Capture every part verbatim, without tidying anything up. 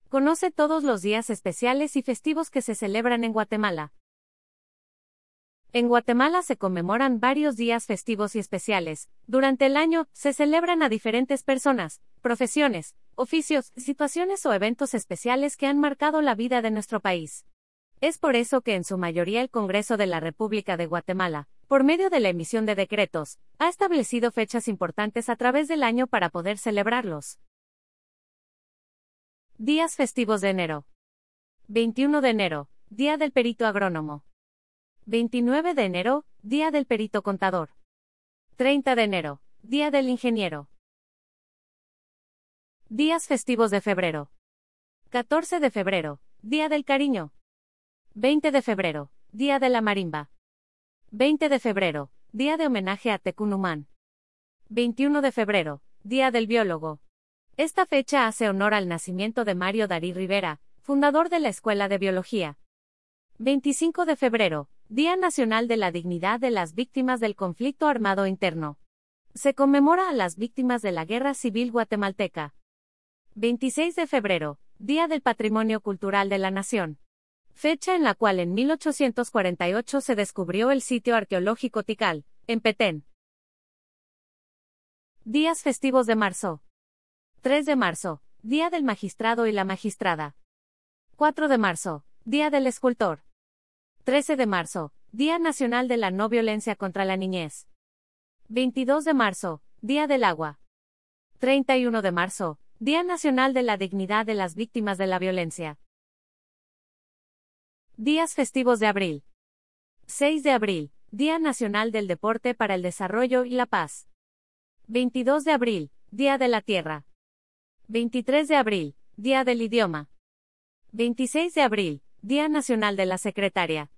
Conoce todos los días especiales y festivos que se celebran en Guatemala. En Guatemala se conmemoran varios días festivos y especiales. Durante el año, se celebran a diferentes personas, profesiones, oficios, situaciones o eventos especiales que han marcado la vida de nuestro país. Es por eso que en su mayoría el Congreso de la República de Guatemala, por medio de la emisión de decretos, ha establecido fechas importantes a través del año para poder celebrarlos. Días festivos de enero. veintiuno de enero, Día del Perito Agrónomo. veintinueve de enero, Día del Perito Contador. treinta de enero, Día del Ingeniero. Días festivos de febrero. catorce de febrero, Día del Cariño. veinte de febrero, Día de la Marimba. veinte de febrero, Día de homenaje a Tecunumán. veintiuno de febrero, Día del Biólogo. Esta fecha hace honor al nacimiento de Mario Darí Rivera, fundador de la Escuela de Biología. veinticinco de febrero, Día Nacional de la Dignidad de las Víctimas del Conflicto Armado Interno. Se conmemora a las víctimas de la Guerra Civil Guatemalteca. veintiséis de febrero, Día del Patrimonio Cultural de la Nación. Fecha en la cual en mil ochocientos cuarenta y ocho se descubrió el sitio arqueológico Tikal, en Petén. Días festivos de marzo. tres de marzo, Día del Magistrado y la Magistrada. cuatro de marzo, Día del Escultor. trece de marzo, Día Nacional de la No Violencia contra la Niñez. veintidós de marzo, Día del Agua. treinta y uno de marzo, Día Nacional de la Dignidad de las Víctimas de la Violencia. Días festivos de abril. seis de abril, Día Nacional del Deporte para el Desarrollo y la Paz. veintidós de abril, Día de la Tierra. veintitrés de abril, Día del Idioma. veintiséis de abril, Día Nacional de la Secretaria.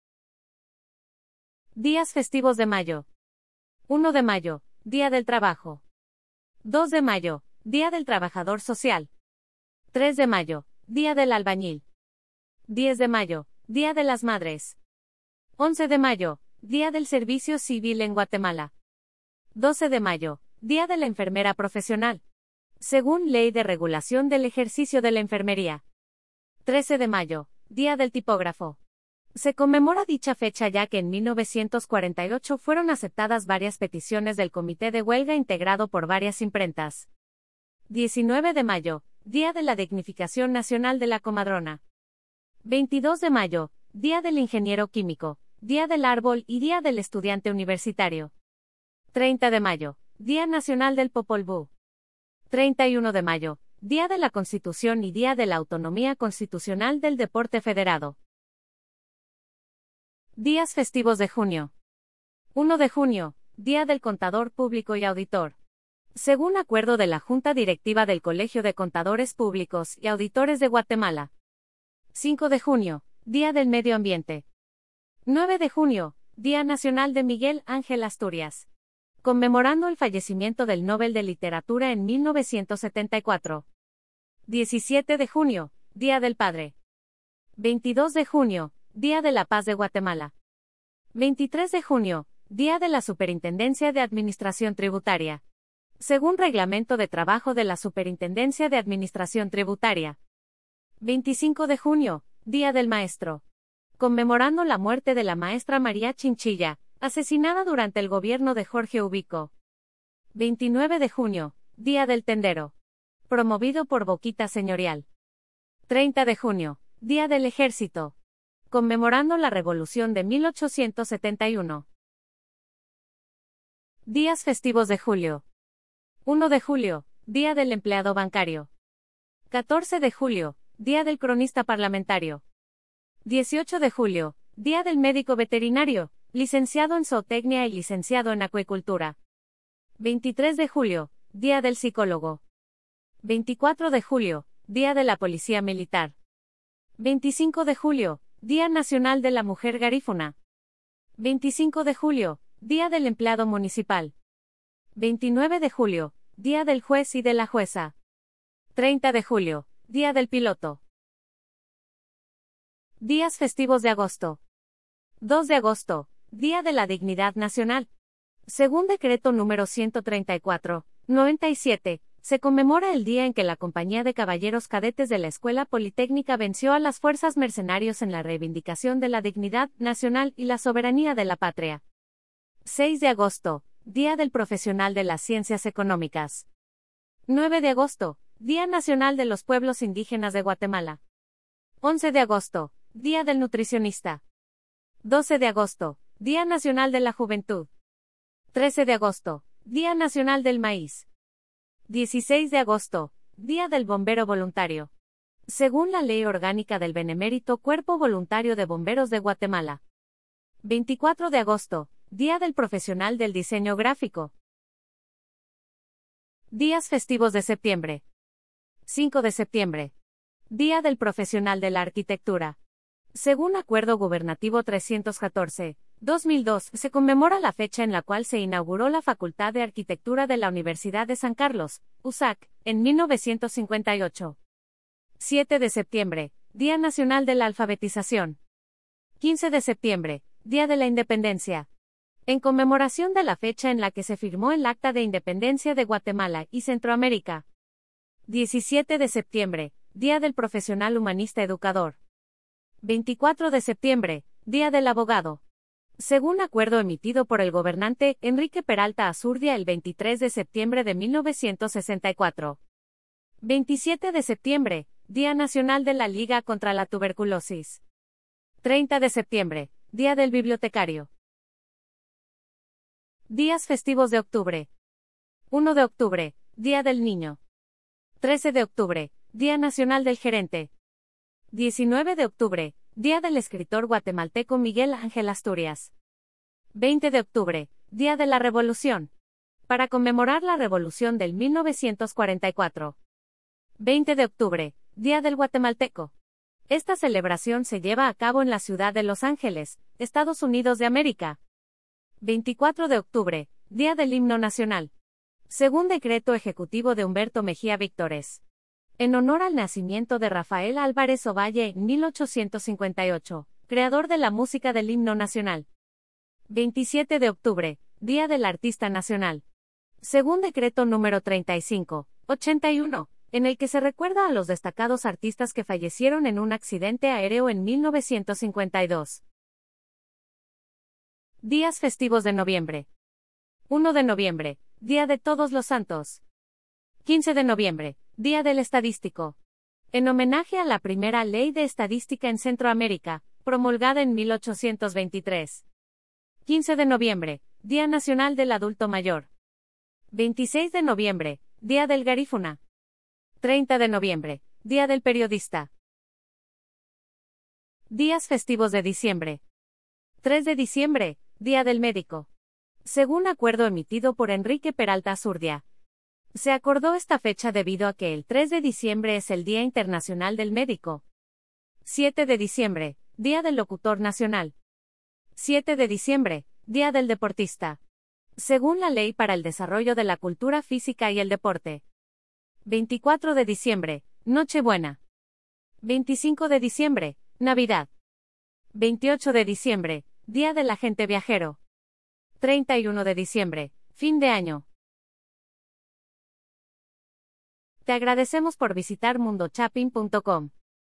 Días festivos de mayo. uno de mayo, Día del Trabajo. dos de mayo, Día del Trabajador Social. tres de mayo, Día del Albañil. diez de mayo, Día de las Madres. once de mayo, Día del Servicio Civil en Guatemala. doce de mayo, Día de la Enfermera Profesional. Según Ley de Regulación del Ejercicio de la Enfermería. trece de mayo, Día del Tipógrafo. Se conmemora dicha fecha ya que en mil novecientos cuarenta y ocho fueron aceptadas varias peticiones del Comité de Huelga integrado por varias imprentas. diecinueve de mayo, Día de la Dignificación Nacional de la Comadrona. veintidós de mayo, Día del Ingeniero Químico, Día del Árbol y Día del Estudiante Universitario. treinta de mayo, Día Nacional del Popol Vuh. treinta y uno de mayo, Día de la Constitución y Día de la Autonomía Constitucional del Deporte Federado. Días festivos de junio. uno de junio, Día del Contador Público y Auditor. Según acuerdo de la Junta Directiva del Colegio de Contadores Públicos y Auditores de Guatemala. cinco de junio, Día del Medio Ambiente. nueve de junio, Día Nacional de Miguel Ángel Asturias. Conmemorando el fallecimiento del Nobel de Literatura en mil novecientos setenta y cuatro. diecisiete de junio, Día del Padre. veintidós de junio, Día de la Paz de Guatemala. veintitrés de junio, Día de la Superintendencia de Administración Tributaria. Según Reglamento de Trabajo de la Superintendencia de Administración Tributaria. veinticinco de junio, Día del Maestro. Conmemorando la muerte de la maestra María Chinchilla, asesinada durante el gobierno de Jorge Ubico. veintinueve de junio, Día del Tendero. Promovido por Boquita Señorial. treinta de junio, Día del Ejército. Conmemorando la Revolución de mil ochocientos setenta y uno. Días festivos de julio. uno de julio, Día del Empleado Bancario. catorce de julio, Día del Cronista Parlamentario. dieciocho de julio, Día del Médico Veterinario, licenciado en Zootecnia y licenciado en Acuicultura. veintitrés de julio, Día del Psicólogo. veinticuatro de julio, Día de la Policía Militar. veinticinco de julio, Día Nacional de la Mujer Garífuna. veinticinco de julio, Día del Empleado Municipal. veintinueve de julio, Día del Juez y de la Jueza. treinta de julio, Día del Piloto. Días festivos de agosto. dos de agosto, Día de la Dignidad Nacional. Según decreto número ciento treinta y cuatro, noventa y siete, se conmemora el día en que la Compañía de Caballeros Cadetes de la Escuela Politécnica venció a las fuerzas mercenarios en la reivindicación de la dignidad nacional y la soberanía de la patria. seis de agosto, Día del Profesional de las Ciencias Económicas. nueve de agosto, Día Nacional de los Pueblos Indígenas de Guatemala. once de agosto, Día del Nutricionista. doce de agosto, Día Nacional de la Juventud. trece de agosto, Día Nacional del Maíz. dieciséis de agosto, Día del Bombero Voluntario. Según la Ley Orgánica del Benemérito Cuerpo Voluntario de Bomberos de Guatemala. veinticuatro de agosto, Día del Profesional del Diseño Gráfico. Días festivos de septiembre. cinco de septiembre. Día del Profesional de la Arquitectura. Según Acuerdo Gubernativo trescientos catorce, dos mil dos, se conmemora la fecha en la cual se inauguró la Facultad de Arquitectura de la Universidad de San Carlos, U S A C, en mil novecientos cincuenta y ocho. siete de septiembre, Día Nacional de la Alfabetización. quince de septiembre, Día de la Independencia. En conmemoración de la fecha en la que se firmó el Acta de Independencia de Guatemala y Centroamérica. diecisiete de septiembre, Día del Profesional Humanista Educador. veinticuatro de septiembre, Día del Abogado. Según acuerdo emitido por el gobernante Enrique Peralta Azurdia el veintitrés de septiembre de mil novecientos sesenta y cuatro. veintisiete de septiembre, Día Nacional de la Liga contra la Tuberculosis. treinta de septiembre, Día del Bibliotecario. Días festivos de octubre. uno de octubre, Día del Niño. trece de octubre, Día Nacional del Gerente. diecinueve de octubre, Día del Escritor guatemalteco Miguel Ángel Asturias. veinte de octubre, Día de la Revolución. Para conmemorar la Revolución del mil novecientos cuarenta y cuatro. veinte de octubre, Día del Guatemalteco. Esta celebración se lleva a cabo en la ciudad de Los Ángeles, Estados Unidos de América. veinticuatro de octubre, Día del Himno Nacional. Según decreto ejecutivo de Humberto Mejía Víctores. En honor al nacimiento de Rafael Álvarez Ovalle en mil ochocientos cincuenta y ocho, creador de la música del himno nacional. veintisiete de octubre, Día del Artista Nacional. Según decreto número treinta y cinco, ochenta y uno, en el que se recuerda a los destacados artistas que fallecieron en un accidente aéreo en mil novecientos cincuenta y dos. Días festivos de noviembre. uno de noviembre, Día de Todos los Santos. quince de noviembre, Día del Estadístico. En homenaje a la primera Ley de Estadística en Centroamérica, promulgada en mil ochocientos veintitrés. quince de noviembre, Día Nacional del Adulto Mayor. veintiséis de noviembre, Día del Garífuna. treinta de noviembre, Día del Periodista. Días festivos de diciembre. tres de diciembre, Día del Médico. Según acuerdo emitido por Enrique Peralta Azurdia. Se acordó esta fecha debido a que el tres de diciembre es el Día Internacional del Médico. siete de diciembre, Día del Locutor Nacional. siete de diciembre, Día del Deportista. Según la Ley para el Desarrollo de la Cultura Física y el Deporte. veinticuatro de diciembre, Nochebuena. veinticinco de diciembre, Navidad. veintiocho de diciembre, Día del Agente Viajero. treinta y uno de diciembre, Fin de Año. Te agradecemos por visitar mundo chapin punto com.